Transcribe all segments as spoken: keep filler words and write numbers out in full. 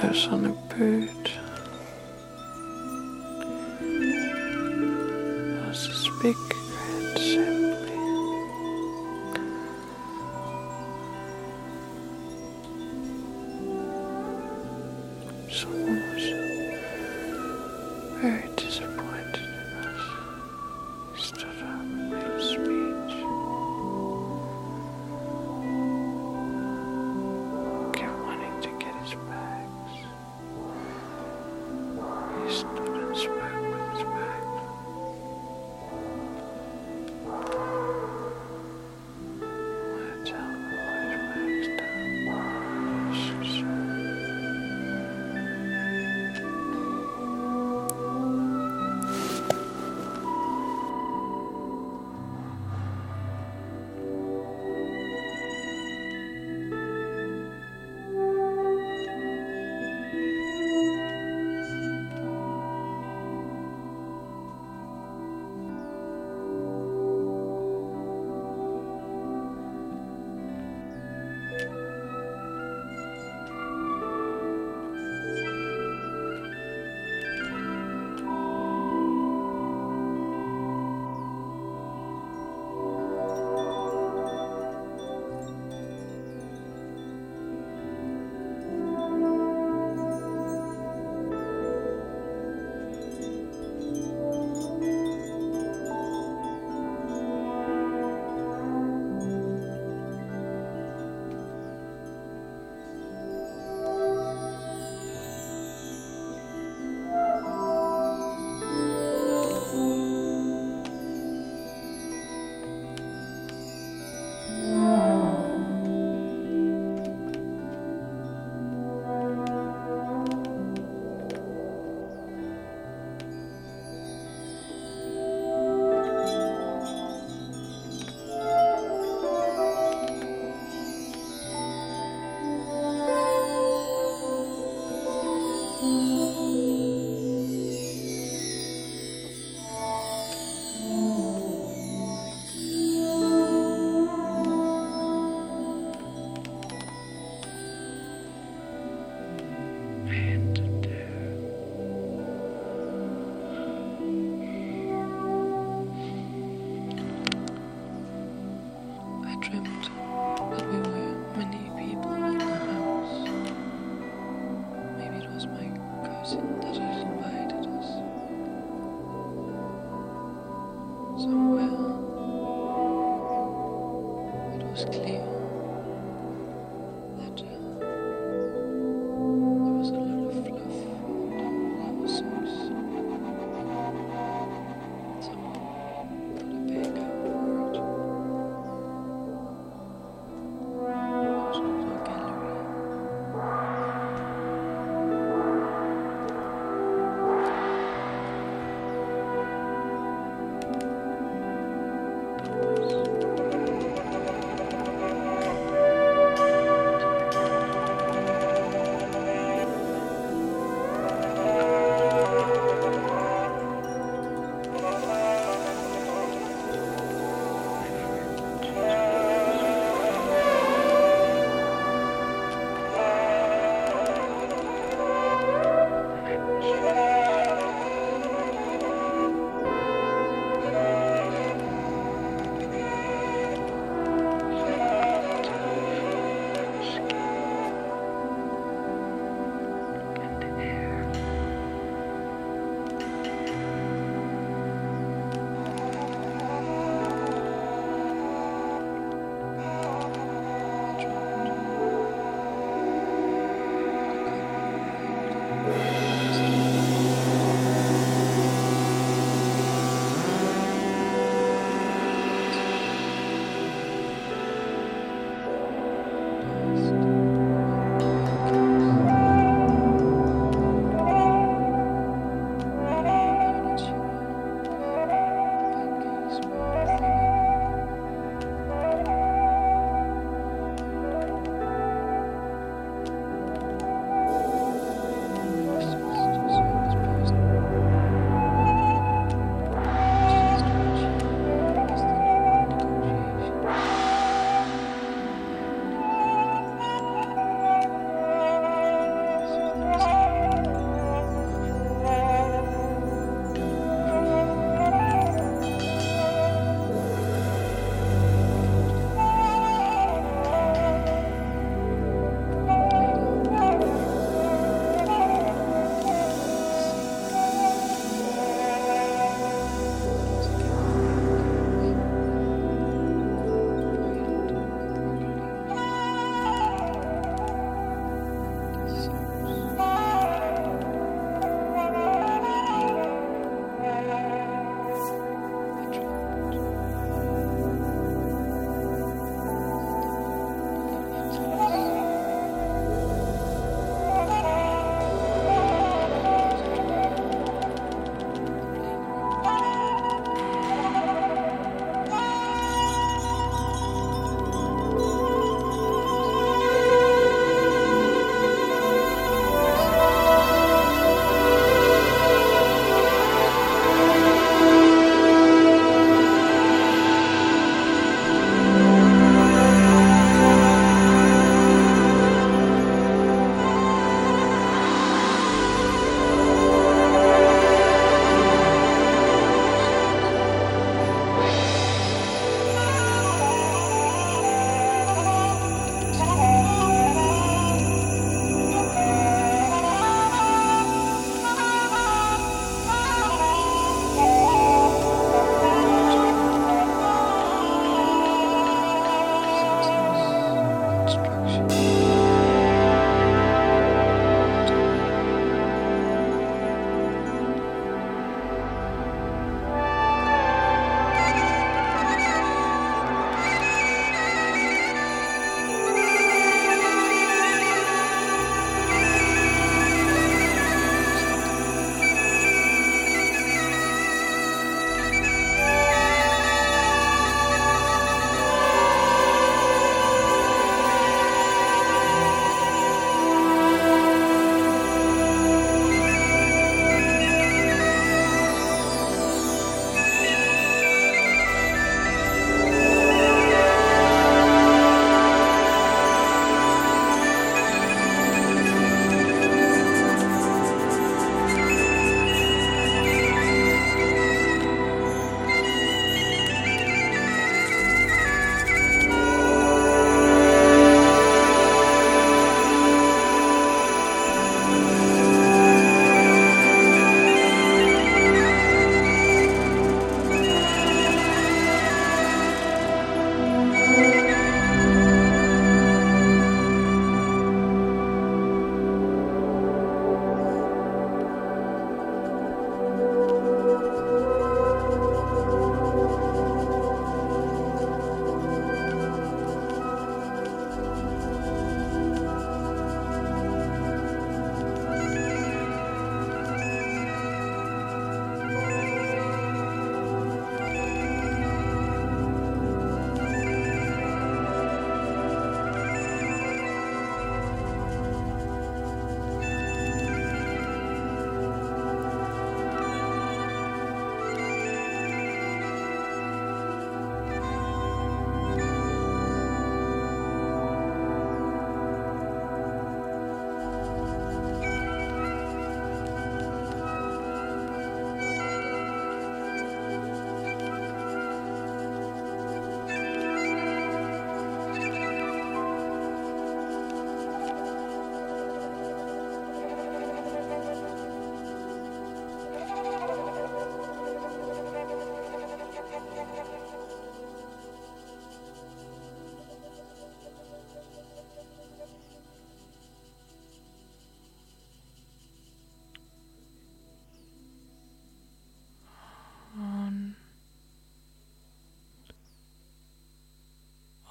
focus on a bird as this big red assembly. Someone was very disappointed in us. He stood up and made a speech. Kept wanting to get his bags. He stood and spoke with his bags. I want to tell him to put his bags down. So sorry.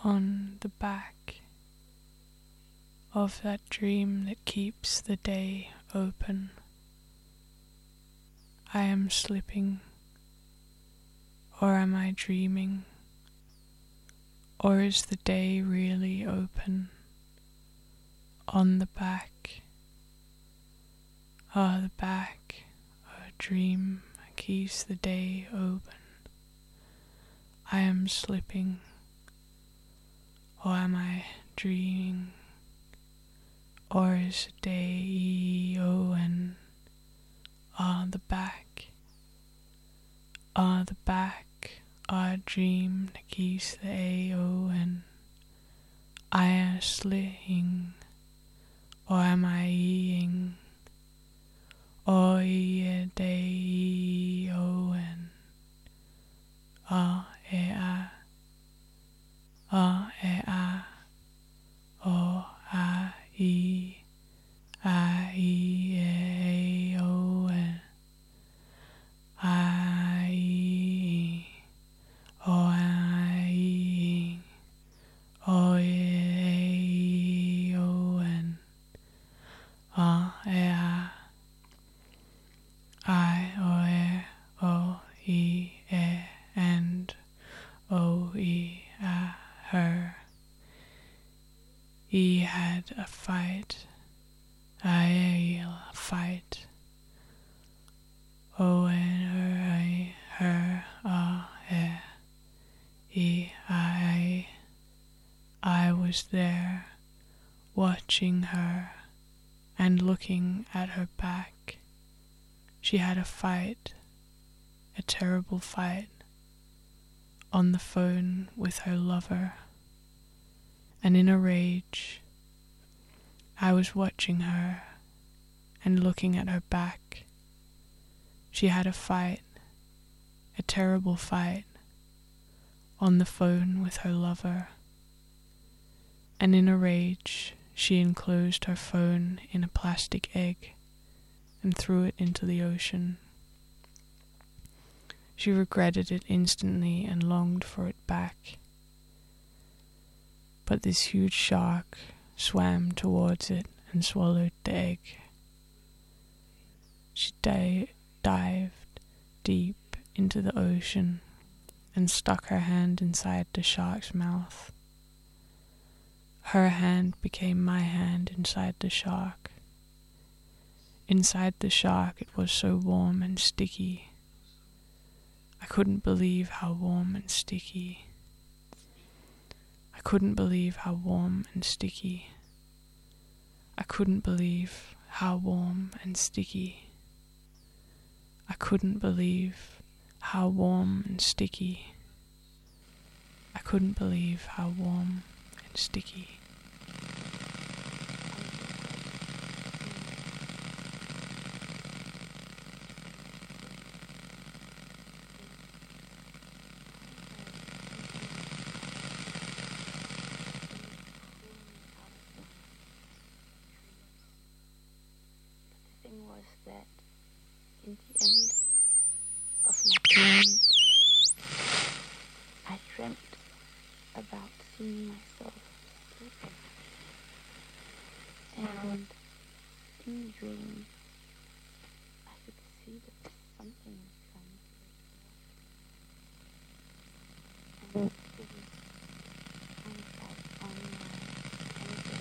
on the back of that dream that keeps the day open. I am slipping, or am I dreaming? Or is the day really open on the back? Ah, the back, a dream keeps the day open. I am slipping, or am I dreaming? Or is the day open? Ah, the back, ah, the back, a dream that keeps the A O N. I am slipping, or am I eating? Or e a day E O N. Ah, e a, ah, e a, o a e, a e a o n. I e, o I e, o e a o n. Ah, e a, I o e o e e and o e a her. He had a fight, I a fight. O n her I her a e e I I was there watching her and looking at her back. She had a fight, a terrible fight, on the phone with her lover, and in a rage, I was watching her and looking at her back. She had a fight, a terrible fight, on the phone with her lover, and in a rage, she enclosed her phone in a plastic egg and threw it into the ocean. She regretted it instantly and longed for it back. But this huge shark swam towards it and swallowed the egg. She di- dived deep into the ocean and stuck her hand inside the shark's mouth. Her hand became my hand inside the shark. Inside the shark it was so warm and sticky. I couldn't believe how warm and sticky. I couldn't believe how warm and sticky. I couldn't believe how warm and sticky. I couldn't believe how warm and sticky. I couldn't believe how warm and sticky. Was that in the end of my dream, I dreamt about seeing myself sleeping. And in the dream, I could see that something was trying to wake me up. And it was kind of like on my ankle.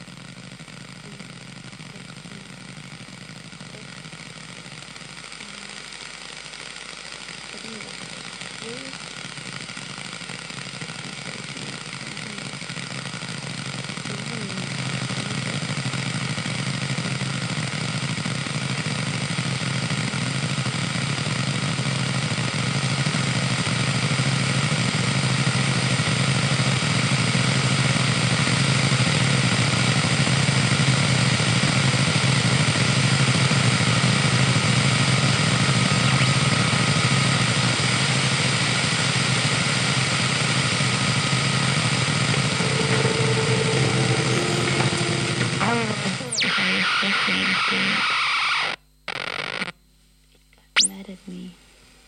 Mad at me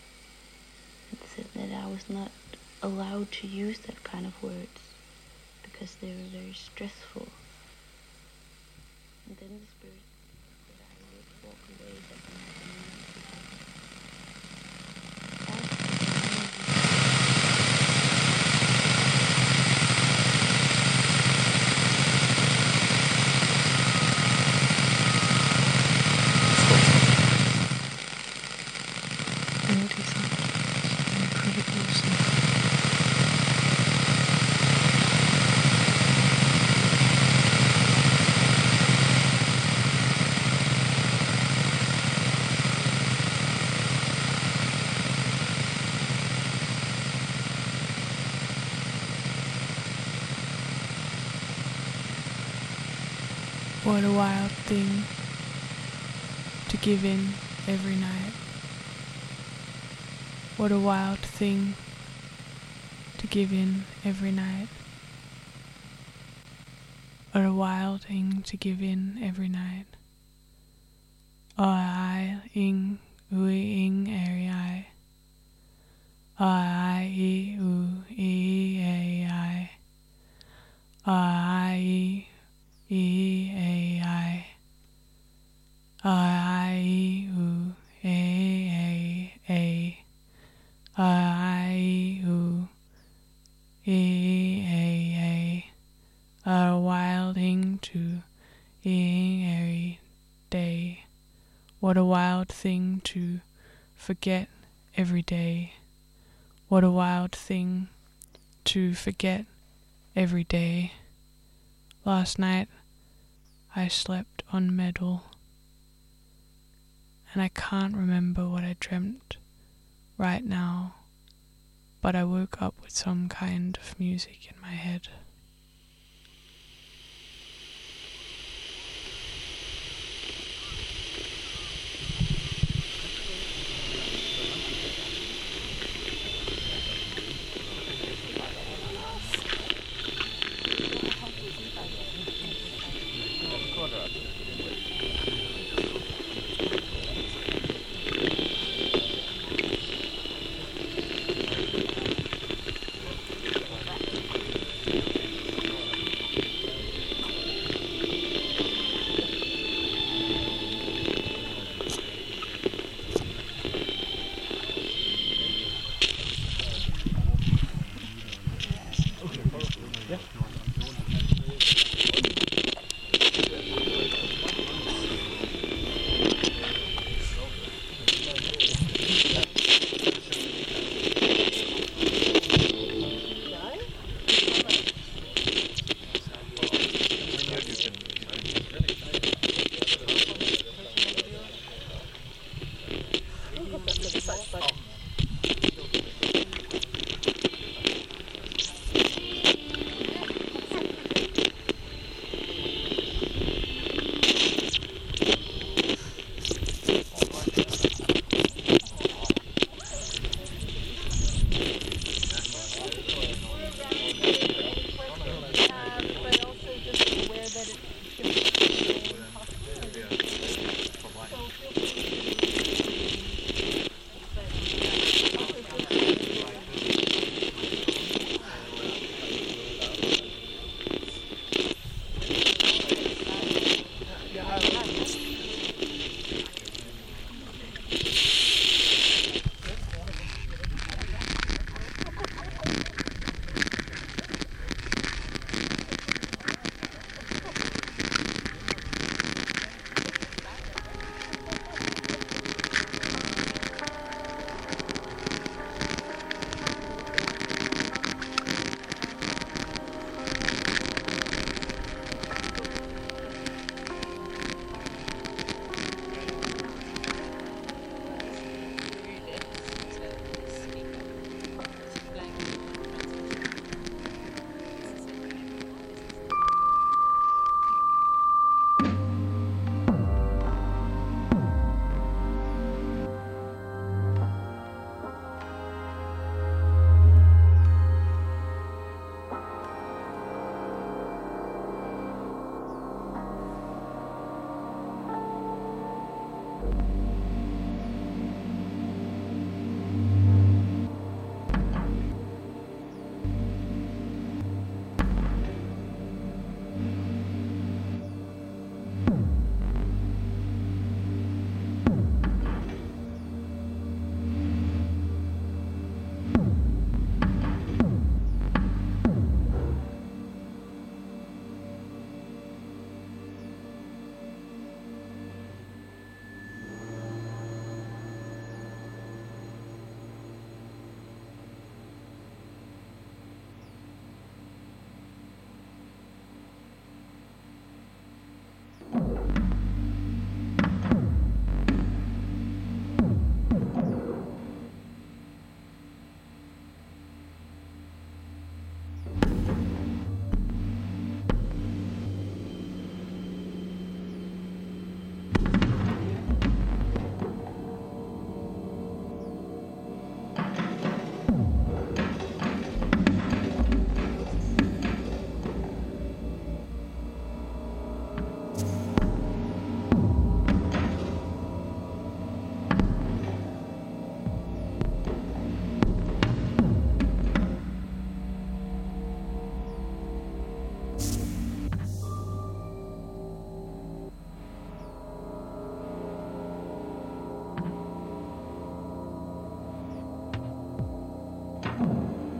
and said that I was not allowed to use that kind of words because they were very stressful. And then the spirit that I would walk away that night and not What a wild thing to give in every night. What a wild thing to give in every night. What a wild thing to give in every night. I ing ui ing eri I. I I u e a I. I E A I I U A A A I U E A A A wilding to ing every day. What a wild thing to forget every day. What a wild thing to forget every day. Last night I slept on metal, and I can't remember what I dreamt right now, but I woke up with some kind of music in my head.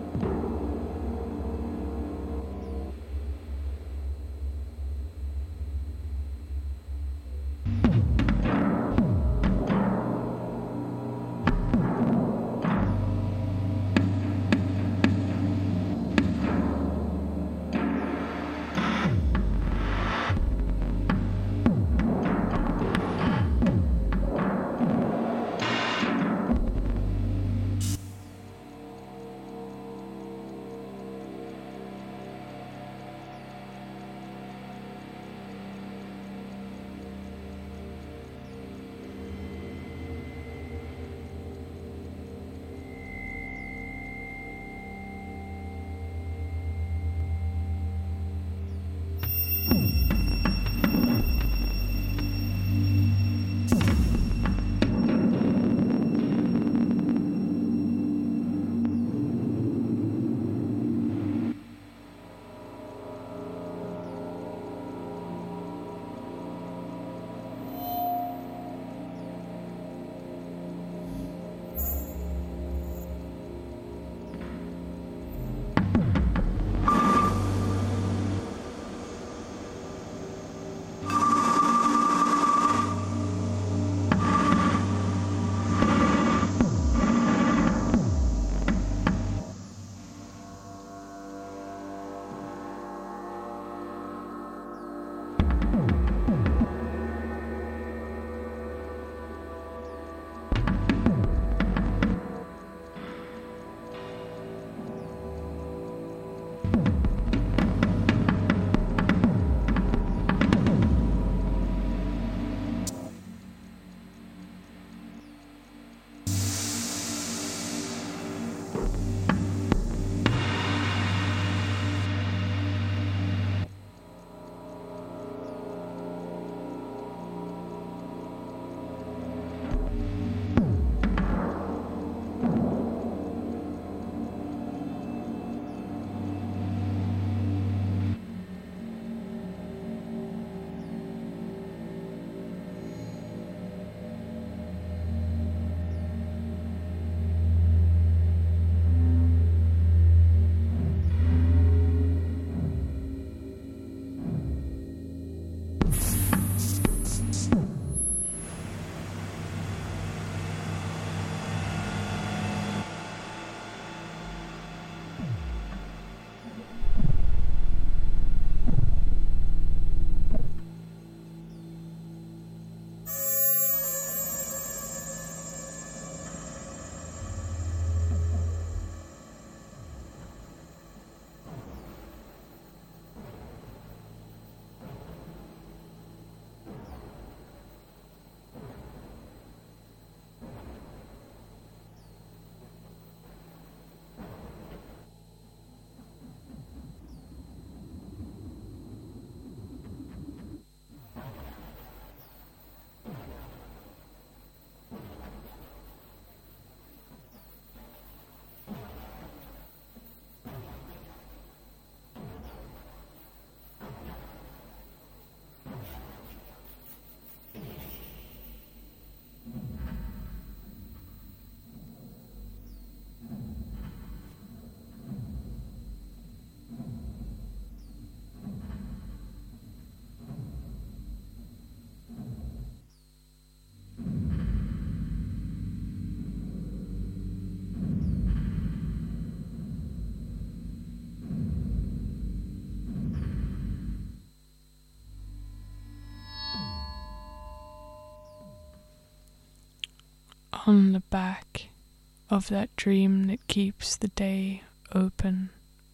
On the back of that dream that keeps the day open,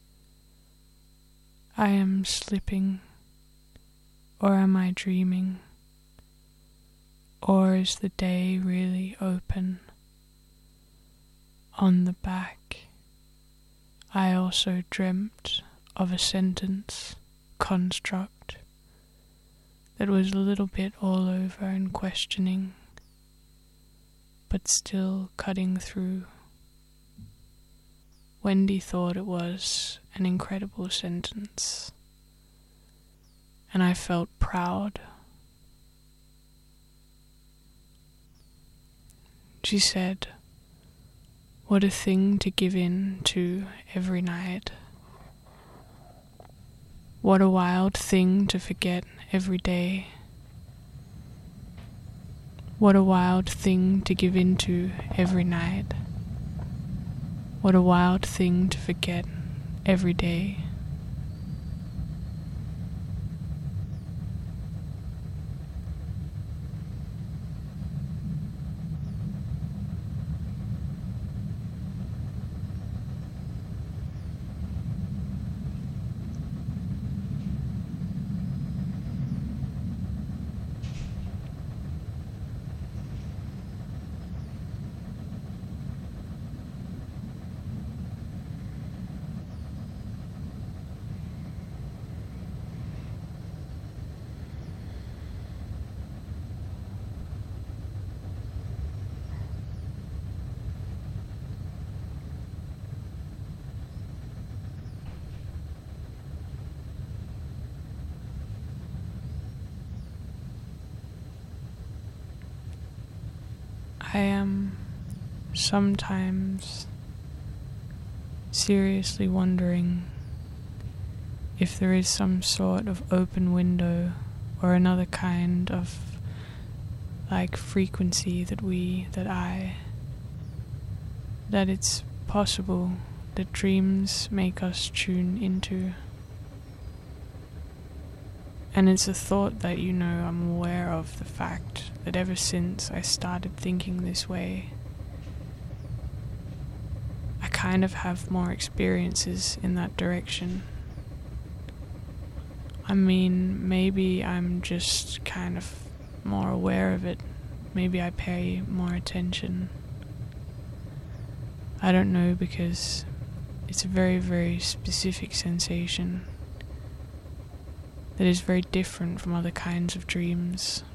I am slipping, or am I dreaming? Or is the day really open? On the back, I also dreamt of a sentence construct that was a little bit all over and questioning, but still cutting through. Wendy thought it was an incredible sentence, and I felt proud. She said, What a thing to give in to every night. What a wild thing to forget every day. What a wild thing to give in to every night. What a wild thing to forget every day. I am sometimes seriously wondering if there is some sort of open window or another kind of like frequency that we, that I, that it's possible that dreams make us tune into. And it's a thought that, you know, I'm aware of the fact that ever since I started thinking this way, I kind of have more experiences in that direction. I mean, maybe I'm just kind of more aware of it. Maybe I pay more attention. I don't know, because it's a very, very specific sensation that is very different from other kinds of dreams.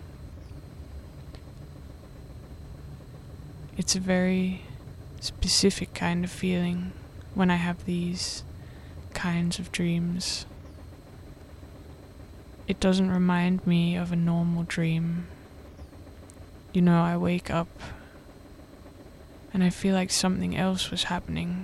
It's a very specific kind of feeling when I have these kinds of dreams. It doesn't remind me of a normal dream. You know, I wake up and I feel like something else was happening.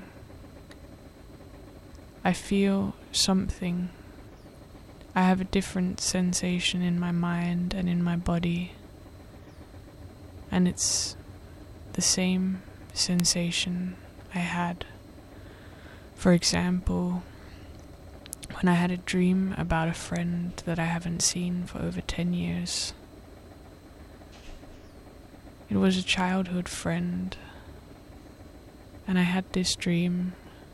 I feel something. I have a different sensation in my mind and in my body, and it's the same sensation I had, for example, when I had a dream about a friend that I haven't seen for over ten years. It was a childhood friend, and I had this dream,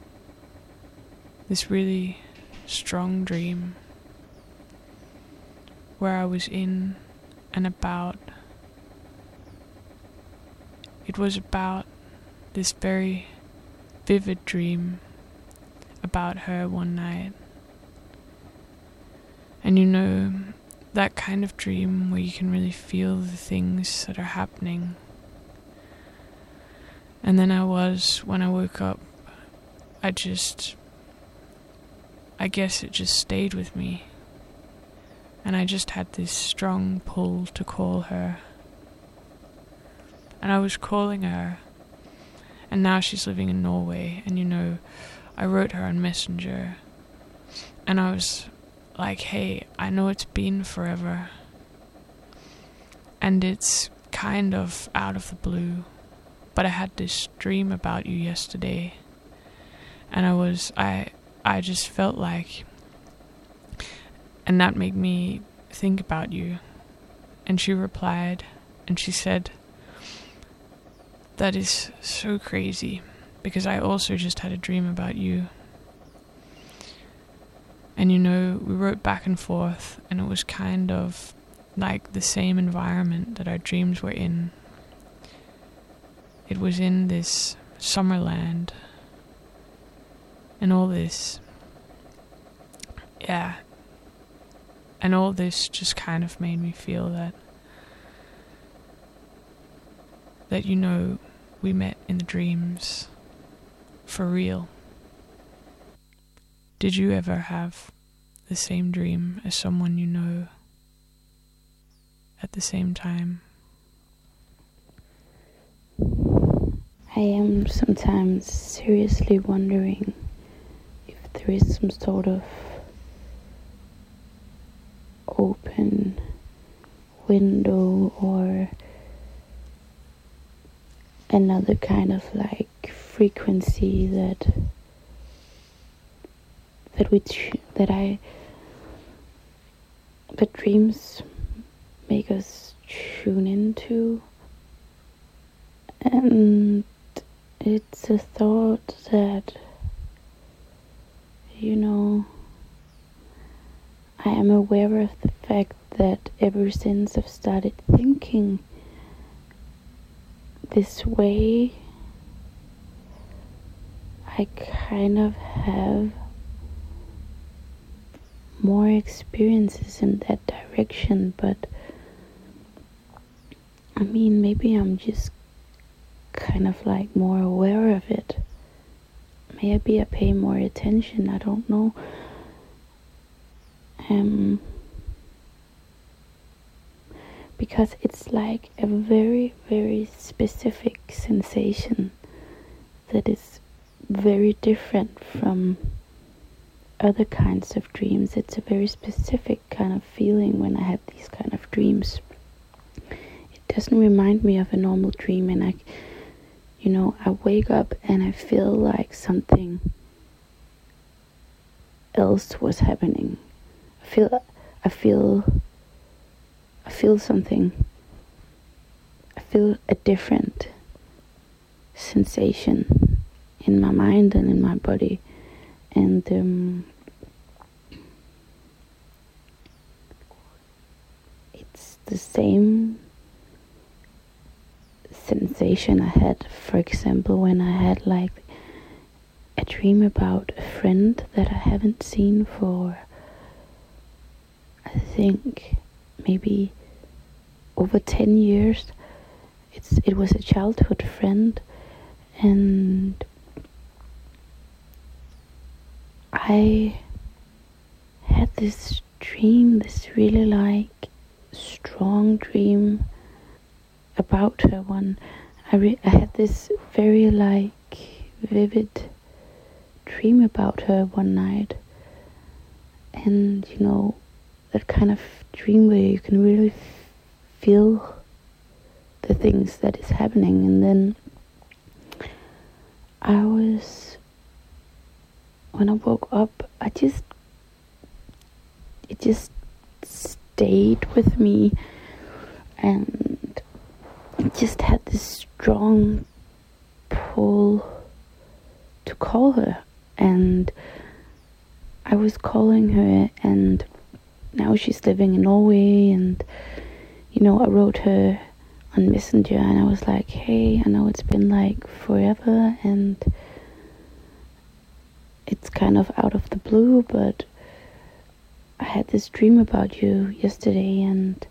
this really strong dream, where I was in and about. It was about this very vivid dream about her one night. And you know, that kind of dream where you can really feel the things that are happening. And then I was, when I woke up, I just, I guess it just stayed with me. And I just had this strong pull to call her. And I was calling her. And now she's living in Norway. And you know, I wrote her on Messenger. And I was like, hey, I know it's been forever. And it's kind of out of the blue. But I had this dream about you yesterday. And I was, I, I just felt like, and that made me think about you. And she replied, and she said, that is so crazy, because I also just had a dream about you. And you know, we wrote back and forth, and it was kind of like the same environment that our dreams were in. It was in this Summerland, and all this, yeah, and all this just kind of made me feel that, that you know, we met in the dreams, for real. Did you ever have the same dream as someone you know at the same time? I am sometimes seriously wondering if there is some sort of open window or another kind of like frequency that that we tr- that I that dreams make us tune into. And it's a thought that, you know, I am aware of the fact that ever since I've started thinking this way, I kind of have more experiences in that direction. But I mean, maybe I'm just kind of like more aware of it. Maybe I pay more attention, I don't know. Um, because it's like a very, very specific sensation that is very different from other kinds of dreams. It's a very specific kind of feeling when I have these kind of dreams. It doesn't remind me of a normal dream, and I You know, I wake up and I feel like something else was happening. I feel, I feel, I feel something. I feel a different sensation in my mind and in my body. And um, it's the same sensation I had, for example, when I had like a dream about a friend that I haven't seen for, I think, maybe over ten years. It's it was a childhood friend, and I had this dream, this really like strong dream about her. One, I, re- I had this very like vivid dream about her one night, and you know, that kind of dream where you can really f- feel the things that is happening. And then I was, when I woke up, I just, it just stayed with me, and just had this strong pull to call her. And I was calling her, and now she's living in Norway, and you know, I wrote her on Messenger, and I was like, hey, I know it's been like forever, and it's kind of out of the blue, but I had this dream about you yesterday, and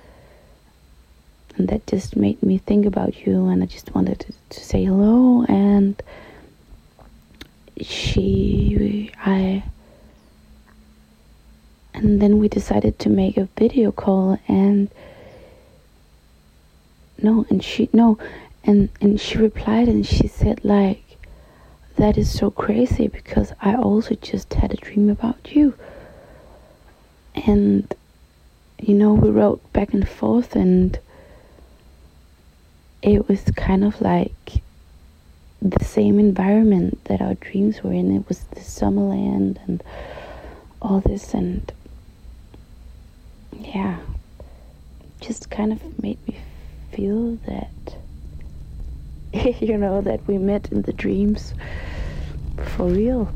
and that just made me think about you, and I just wanted to, to say hello. And she, I, and then we decided to make a video call, and no, and she, no, and, and she replied, and she said like, that is so crazy, because I also just had a dream about you. And, you know, we wrote back and forth, and it was kind of like the same environment that our dreams were in. It was the Summerland and all this, and yeah, just kind of made me feel that, you know, that we met in the dreams for real.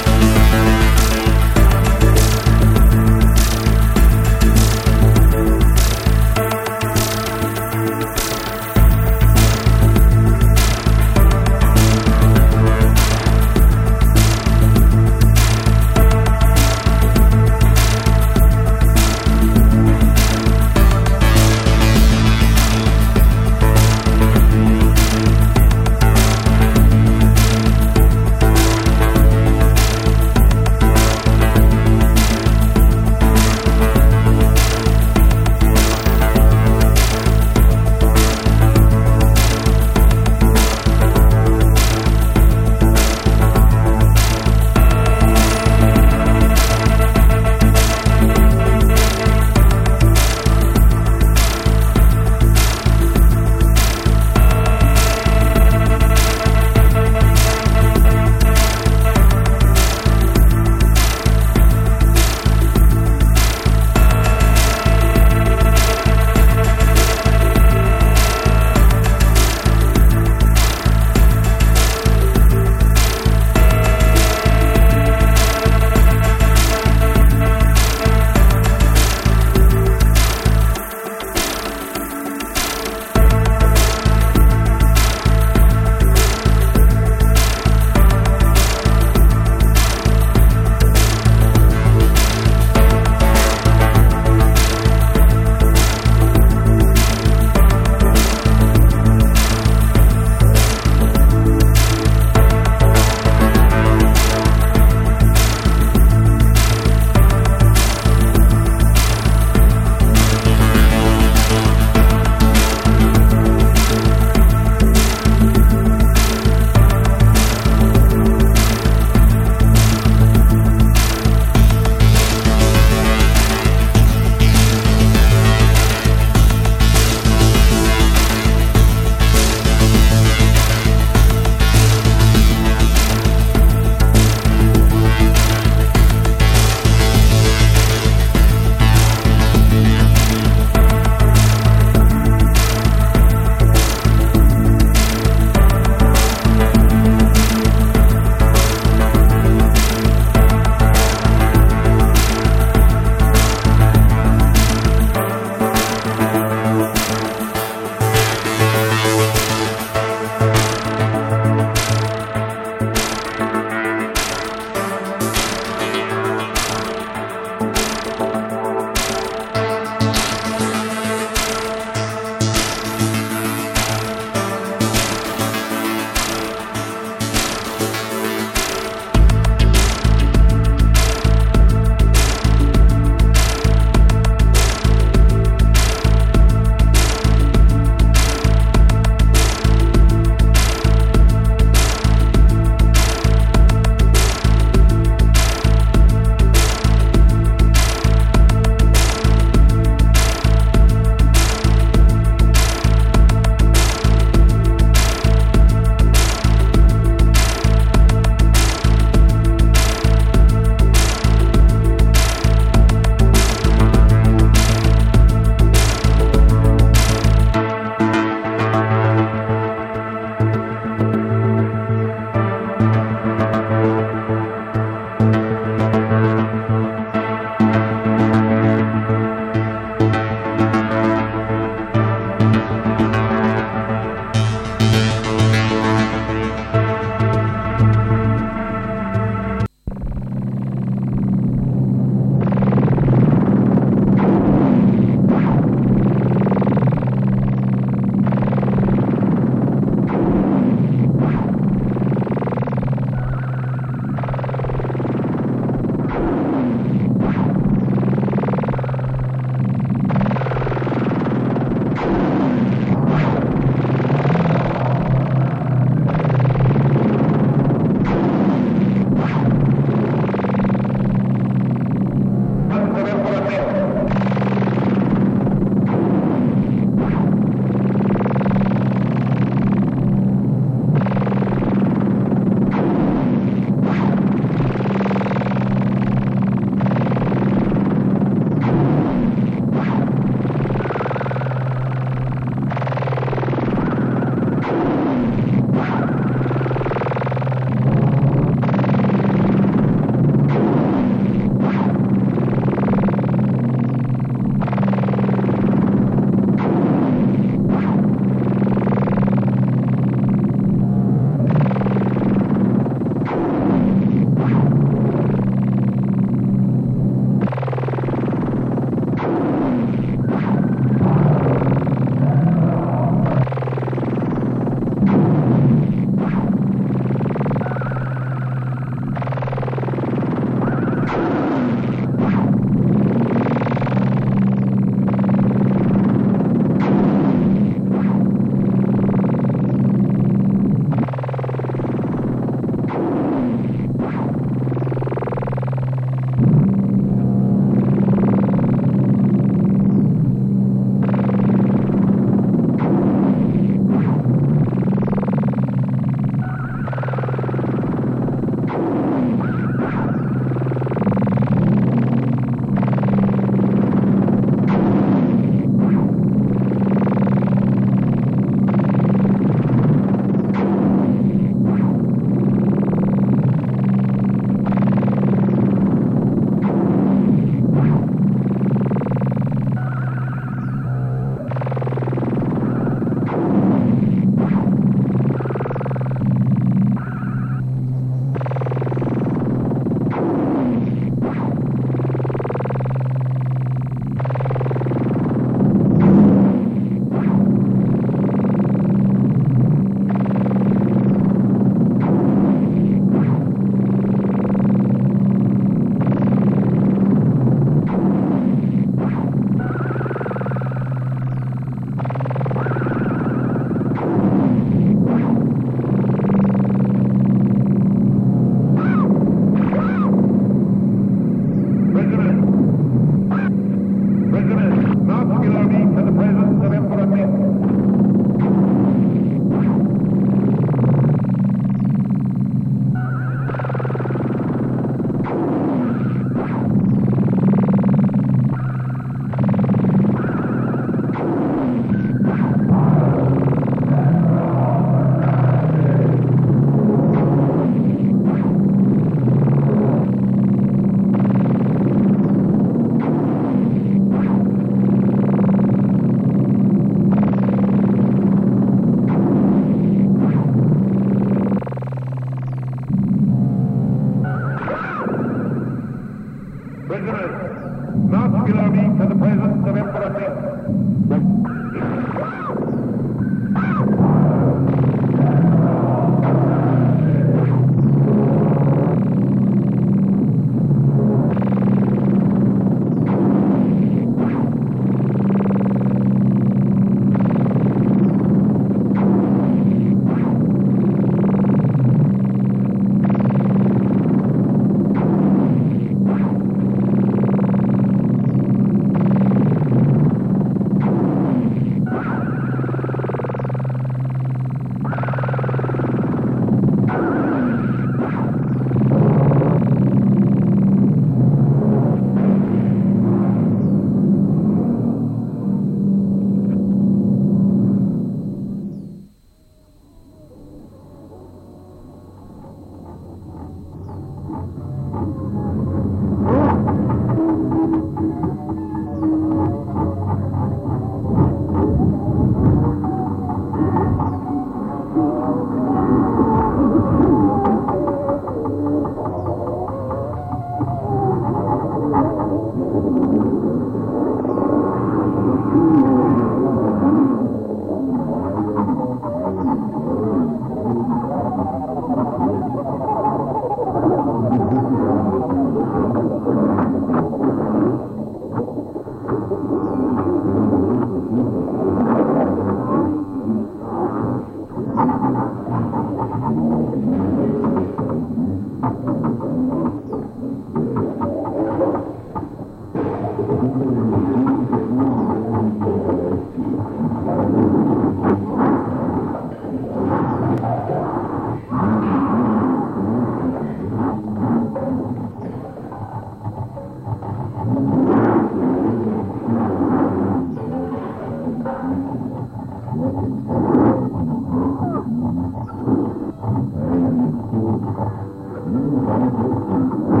Thank you.